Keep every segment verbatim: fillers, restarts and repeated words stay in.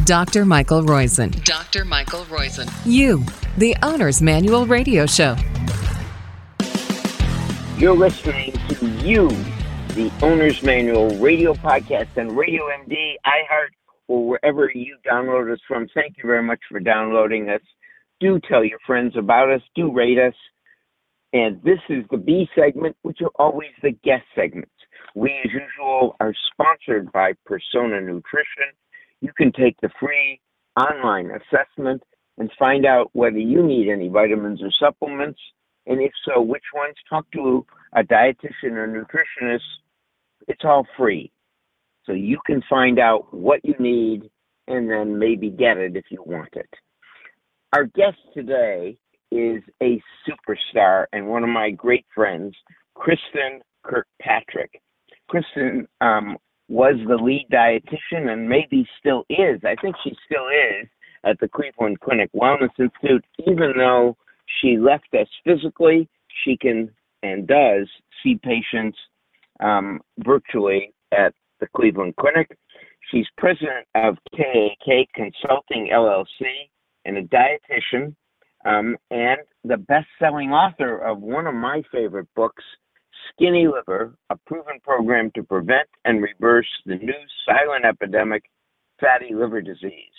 Doctor Michael Roizen. Doctor Michael Roizen. You, the Owner's Manual Radio Show. You're listening to You, the Owner's Manual Radio Podcast on Radio M D, iHeart, or wherever you download us from. Thank you very much for downloading us. Do tell your friends about us. Do rate us. And this is the B segment, which are always the guest segments. We, as usual, are sponsored by Persona Nutrition. You can take the free online assessment and find out whether you need any vitamins or supplements, and if so, which ones. Talk to a dietitian or nutritionist. It's all free. So you can find out what you need and then maybe get it if you want it. Our guest today is a superstar and one of my great friends, Kristen Kirkpatrick. Kristen um, was the lead dietitian and maybe still is. I think she still is at the Cleveland Clinic Wellness Institute. Even though she left us physically, she can and does see patients um, virtually at the Cleveland Clinic. She's president of K A K Consulting L L C and a dietitian. Um, and the best-selling author of one of my favorite books, Skinny Liver, a proven program to prevent and reverse the new silent epidemic, fatty liver disease.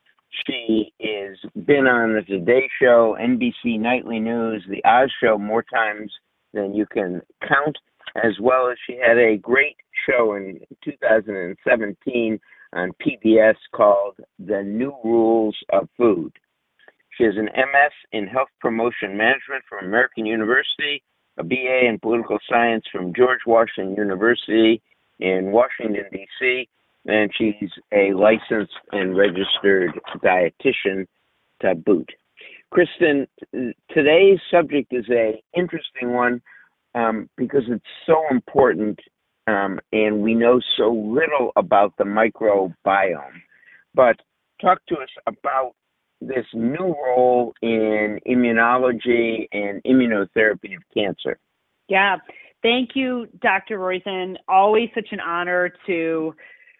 She has been on the Today Show, N B C Nightly News, the Oz Show more times than you can count, as well as she had a great show in two thousand seventeen on P B S called The New Rules of Food. She has an M S in Health Promotion Management from American University, a B A in Political Science from George Washington University in Washington, D C, and she's a licensed and registered dietitian to boot. Kristen, today's subject is an interesting one um, because it's so important um, and we know so little about the microbiome. But talk to us about this new role in immunology and immunotherapy of cancer. Yeah, thank you, Doctor Roizen. Always such an honor to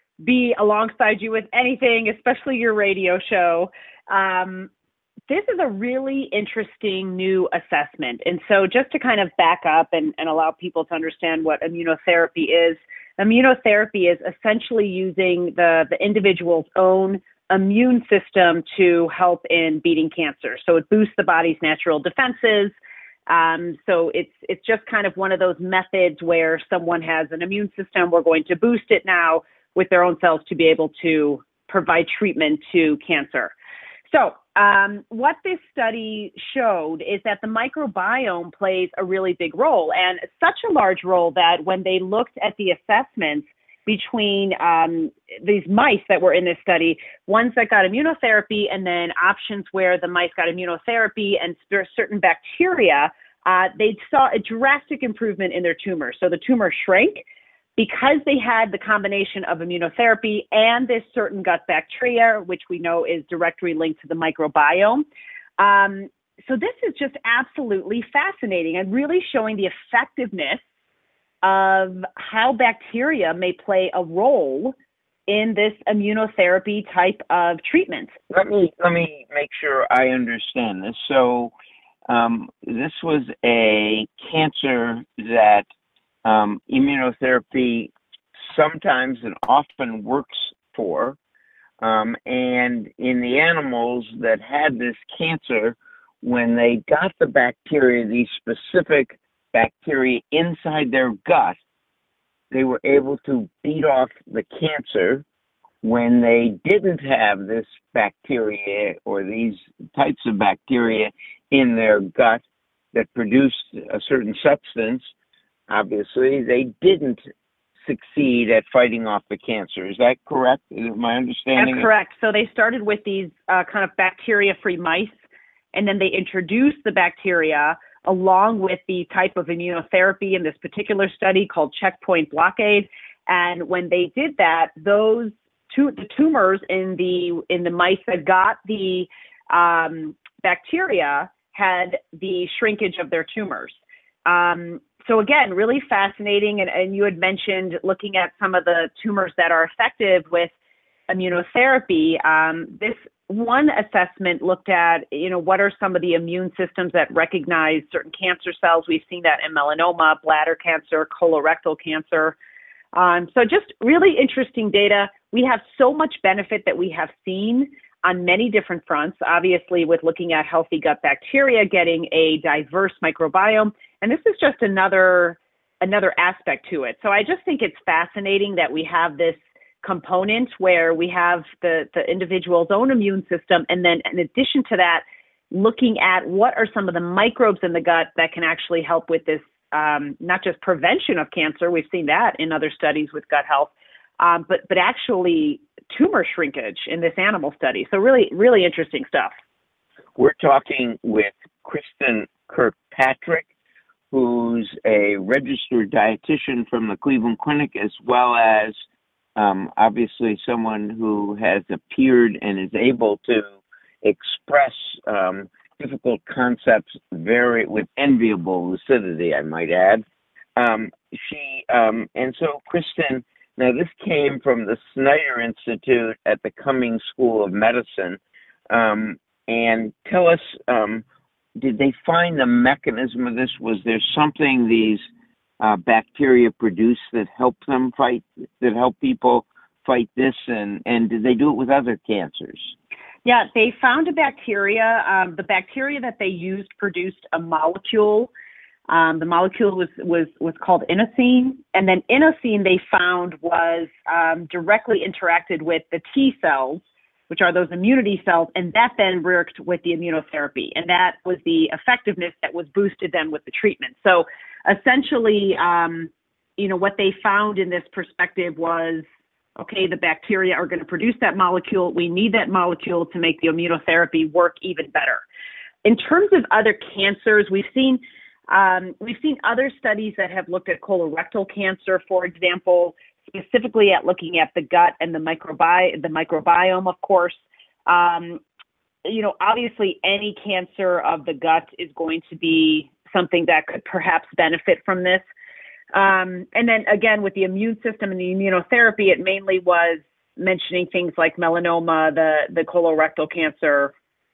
be alongside you with anything, especially your radio show. Um, this is a really interesting new assessment. And so just to kind of back up and, and allow people to understand what immunotherapy is, immunotherapy is essentially using the, the individual's own immune system to help in beating cancer. So it boosts the body's natural defenses. Um, so it's it's just kind of one of those methods where someone has an immune system, we're going to boost it now with their own cells to be able to provide treatment to cancer. So um, what this study showed is that the microbiome plays a really big role, and such a large role that when they looked at the assessments between um, these mice that were in this study, ones that got immunotherapy and then options where the mice got immunotherapy and certain bacteria, uh, they saw a drastic improvement in their tumors. So the tumor shrank because they had the combination of immunotherapy and this certain gut bacteria, which we know is directly linked to the microbiome. Um, so this is just absolutely fascinating and really showing the effectiveness of how bacteria may play a role in this immunotherapy type of treatment. Let me let me make sure I understand this. So um, this was a cancer that um, immunotherapy sometimes and often works for, um, and in the animals that had this cancer, when they got the bacteria, these specific bacteria inside their gut, they were able to beat off the cancer. When they didn't have this bacteria or these types of bacteria in their gut that produced a certain substance, obviously they didn't succeed at fighting off the cancer. Is that correct? Is my understanding? That's correct. So they started with these uh, kind of bacteria-free mice, and then they introduced the bacteria along with the type of immunotherapy in this particular study called checkpoint blockade. And when they did that, those two, the tumors in the in the mice that got the um, bacteria had the shrinkage of their tumors. Um, so again, really fascinating. And, and you had mentioned looking at some of the tumors that are effective with immunotherapy, um, this one assessment looked at, you know, what are some of the immune systems that recognize certain cancer cells. We've seen that in melanoma, bladder cancer, colorectal cancer. Um, so just really interesting data. We have so much benefit that we have seen on many different fronts, obviously with looking at healthy gut bacteria, getting a diverse microbiome. And this is just another, another aspect to it. So I just think it's fascinating that we have this component where we have the, the individual's own immune system. And then in addition to that, looking at what are some of the microbes in the gut that can actually help with this, um, not just prevention of cancer. We've seen that in other studies with gut health, um, but, but actually tumor shrinkage in this animal study. So really, really interesting stuff. We're talking with Kristen Kirkpatrick, who's a registered dietitian from the Cleveland Clinic, as well as Um, obviously someone who has appeared and is able to express um, difficult concepts very with enviable lucidity, I might add. Um, she um, and so Kristen, now this came from the Snyder Institute at the Cummings School of Medicine. Um, and tell us, um, did they find the mechanism of this? Was there something these Uh, bacteria produce that help them fight, that help people fight this, and, and did they do it with other cancers? Yeah, they found a bacteria. Um, the bacteria that they used produced a molecule. Um, the molecule was, was, was called inosine, and then inosine they found was um, directly interacted with the T cells, which are those immunity cells, and that then worked with the immunotherapy, and that was the effectiveness that was boosted then with the treatment. So essentially, um, you know, what they found in this perspective was, okay, the bacteria are going to produce that molecule. We need that molecule to make the immunotherapy work even better. In terms of other cancers, we've seen um, we've seen other studies that have looked at colorectal cancer, for example, specifically at looking at the gut and the microbi the microbiome, of course. Um, you know, obviously, any cancer of the gut is going to be something that could perhaps benefit from this. Um, and then again, with the immune system and the immunotherapy, it mainly was mentioning things like melanoma, the, the colorectal cancer,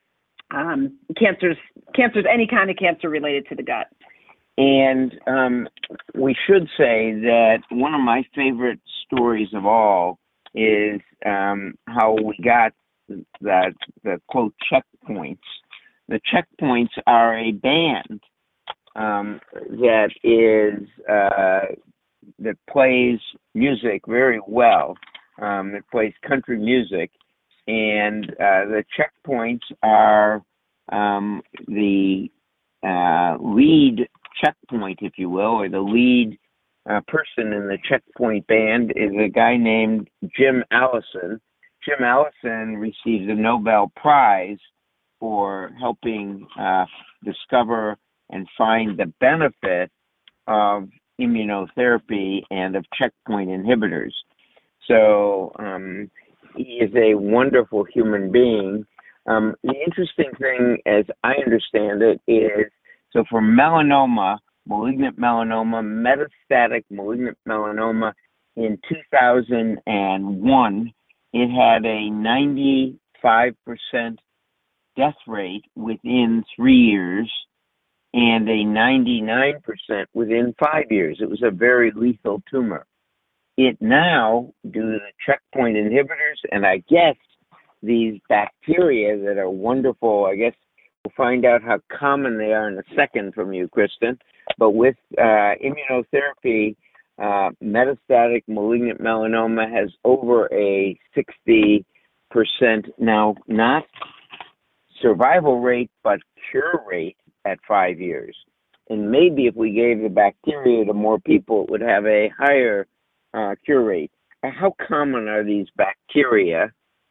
um, cancers, cancers, any kind of cancer related to the gut. And um, we should say that one of my favorite stories of all is um, how we got that, the quote, checkpoints. The checkpoints are a band Um, that is uh, that plays music very well. Um, it plays country music, and uh, the checkpoints are um, the uh, lead checkpoint, if you will, or the lead uh, person in the checkpoint band is a guy named Jim Allison. Jim Allison received the Nobel Prize for helping uh, discover and find the benefit of immunotherapy and of checkpoint inhibitors. So um, he is a wonderful human being. Um, the interesting thing, as I understand it, is so for melanoma, malignant melanoma, metastatic malignant melanoma in two thousand one, it had a ninety-five percent death rate within three years and a ninety-nine percent within five years. It was a very lethal tumor. It now, due to the checkpoint inhibitors, and I guess these bacteria that are wonderful, I guess we'll find out how common they are in a second from you, Kristen, but with uh, immunotherapy, uh, metastatic malignant melanoma has over a sixty percent, now not survival rate, but cure rate at five years. And maybe if we gave the bacteria to more people, it would have a higher uh, cure rate. How common are these bacteria?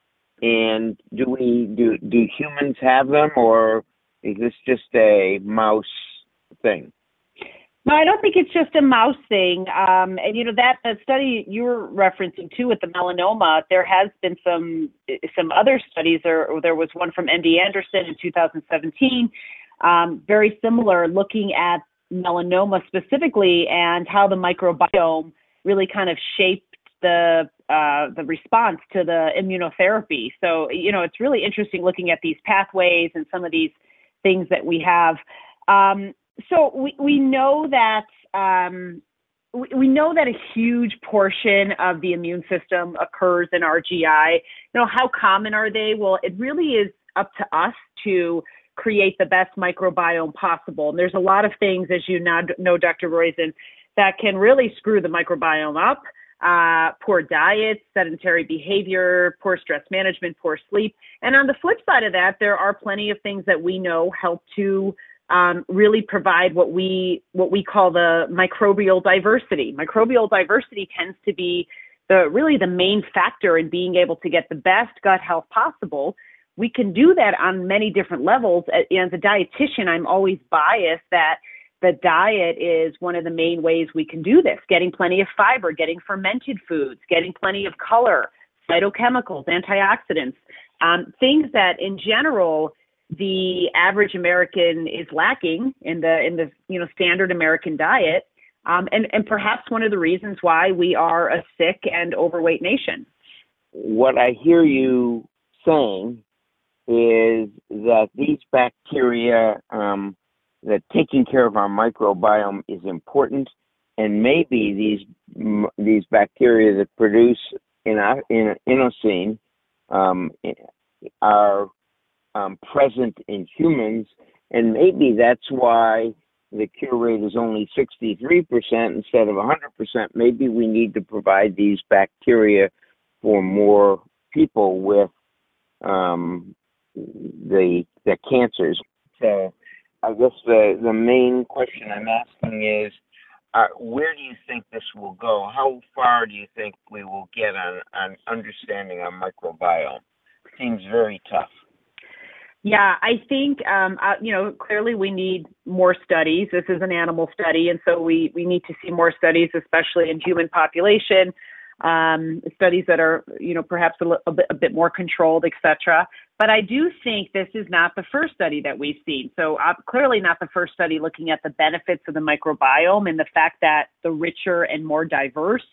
And do we do do humans have them, or is this just a mouse thing? No, I don't think it's just a mouse thing. Um, and, you know, that, that study you were referencing, too, with the melanoma, there has been some some other studies. There, there was one from M D Anderson in two thousand seventeen, um, very similar, looking at melanoma specifically and how the microbiome really kind of shaped the uh, the response to the immunotherapy. So, you know, it's really interesting looking at these pathways and some of these things that we have. Um, so we, we know that um, we, we know that a huge portion of the immune system occurs in our G I. You know, how common are they? Well, it really is up to us to create the best microbiome possible. And there's a lot of things, as you now know, Doctor Roizen, that can really screw the microbiome up. Uh, poor diet, sedentary behavior, poor stress management, poor sleep. And on the flip side of that, there are plenty of things that we know help to um, really provide what we what we call the microbial diversity. Microbial diversity tends to be the really the main factor in being able to get the best gut health possible. We can do that on many different levels. As a dietitian, I'm always biased that the diet is one of the main ways we can do this, getting plenty of fiber, getting fermented foods, getting plenty of color, phytochemicals, antioxidants, um, things that in general, the average American is lacking in the, in the you know, standard American diet. Um, and, and perhaps one of the reasons why we are a sick and overweight nation. What I hear you saying is that these bacteria, um, that taking care of our microbiome is important, and maybe these these bacteria that produce in, in inosine um, are um, present in humans, and maybe that's why the cure rate is only sixty-three percent instead of one hundred percent. Maybe we need to provide these bacteria for more people with um, the the cancers. So I guess the, the main question I'm asking is, uh, where do you think this will go? How far do you think we will get on, on understanding our microbiome? Seems very tough. Yeah, I think, um, uh, you know, clearly we need more studies. This is an animal study, and so we, we need to see more studies, especially in human population, um, studies that are, you know, perhaps a, a, bit, a bit more controlled, et cetera. But I do think this is not the first study that we've seen. So uh, clearly not the first study looking at the benefits of the microbiome and the fact that the richer and more diverse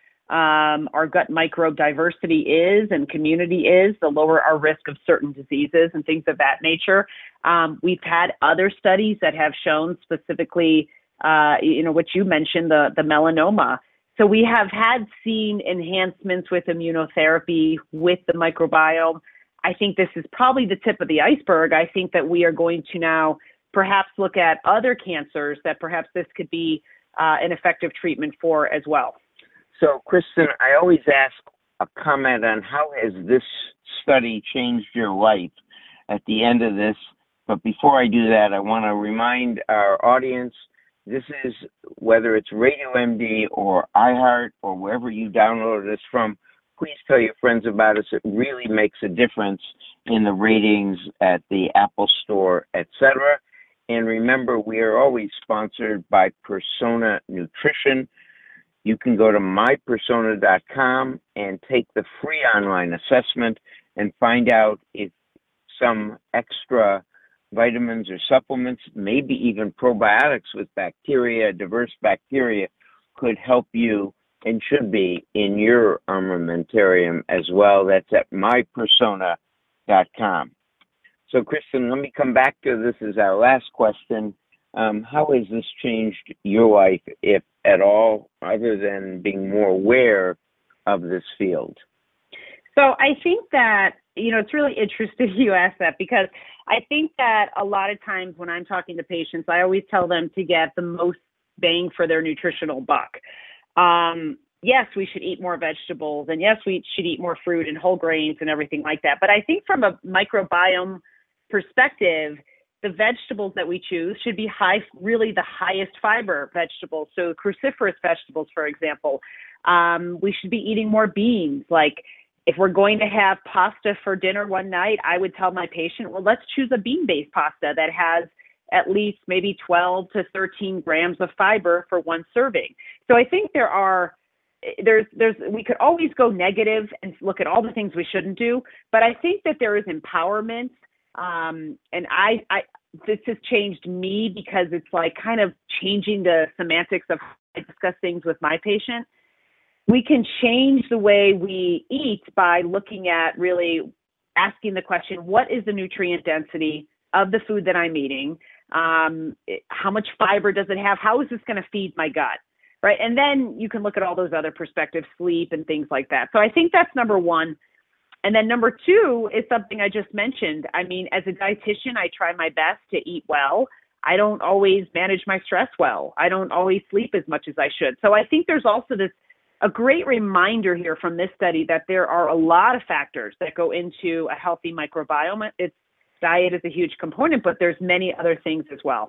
um, our gut microbe diversity is and community is, the lower our risk of certain diseases and things of that nature. Um, we've had other studies that have shown specifically, uh, you know, what you mentioned, the, the melanoma. So we have had seen enhancements with immunotherapy with the microbiome. I think this is probably the tip of the iceberg. I think that we are going to now perhaps look at other cancers that perhaps this could be uh, an effective treatment for as well. So, Kristen, I always ask a comment on how has this study changed your life at the end of this. But before I do that, I want to remind our audience, this is, whether it's Radio M D or iHeart or wherever you download this from, please tell your friends about us. It really makes a difference in the ratings at the Apple Store, et cetera. And remember, we are always sponsored by Persona Nutrition. You can go to my persona dot com and take the free online assessment and find out if some extra vitamins or supplements, maybe even probiotics with bacteria, diverse bacteria, could help you and should be in your armamentarium as well. That's at my persona dot com. So, Kristen, let me come back to this as our last question. Um, how has this changed your life, if at all, other than being more aware of this field? So I think that, you know, it's really interesting you ask that, because I think that a lot of times when I'm talking to patients, I always tell them to get the most bang for their nutritional buck. Um, yes, we should eat more vegetables, and yes, we should eat more fruit and whole grains and everything like that. But I think from a microbiome perspective, the vegetables that we choose should be high, really the highest fiber vegetables. So cruciferous vegetables, for example. Um, we should be eating more beans. Like if we're going to have pasta for dinner one night, I would tell my patient, well, let's choose a bean-based pasta that has at least maybe twelve to thirteen grams of fiber for one serving. So I think there are, there's, there's, we could always go negative and look at all the things we shouldn't do, but I think that there is empowerment. Um, and I, I, this has changed me because it's like kind of changing the semantics of how I discuss things with my patient. we can change the way we eat by looking at really asking the question, what is the nutrient density of the food that I'm eating? Um, how much fiber does it have? How is this going to feed my gut? Right. And then you can look at all those other perspectives, sleep and things like that. So I think that's number one. And then number two is something I just mentioned. I mean, as a dietitian, I try my best to eat well. I don't always manage my stress well. I don't always sleep as much as I should. So I think there's also this, a great reminder here from this study that there are a lot of factors that go into a healthy microbiome. It's, diet is a huge component, but there's many other things as well.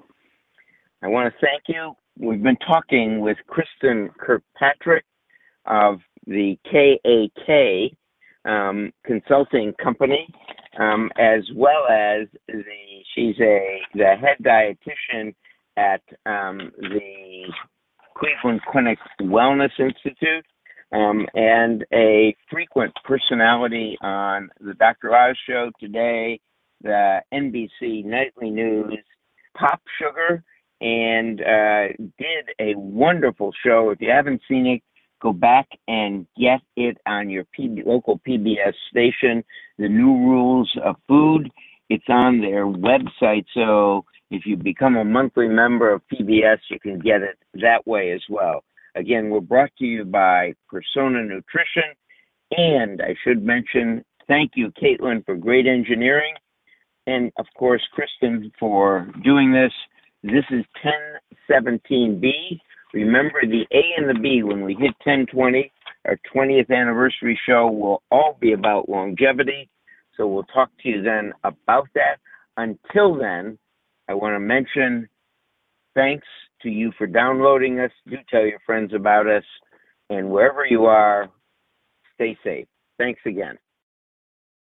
I want to thank you. We've been talking with Kristen Kirkpatrick of the K A K um, Consulting Company, um, as well as the she's a the head dietitian at um, the Cleveland Clinic Wellness Institute, um, and a frequent personality on the Doctor Oz Show today, the N B C Nightly News, Pop Sugar, and uh, did a wonderful show. If you haven't seen it, go back and get it on your P B, local P B S station, The New Rules of Food. It's on their website, so if you become a monthly member of P B S, you can get it that way as well. Again, we're brought to you by Persona Nutrition, and I should mention, thank you, Caitlin, for great engineering, and of course, Kristen, for doing this. This is ten seventeen B. Remember, the A and the B, when we hit ten twenty, our twentieth anniversary show will all be about longevity. So we'll talk to you then about that. Until then, I want to mention thanks to you for downloading us. Do tell your friends about us. And wherever you are, stay safe. Thanks again.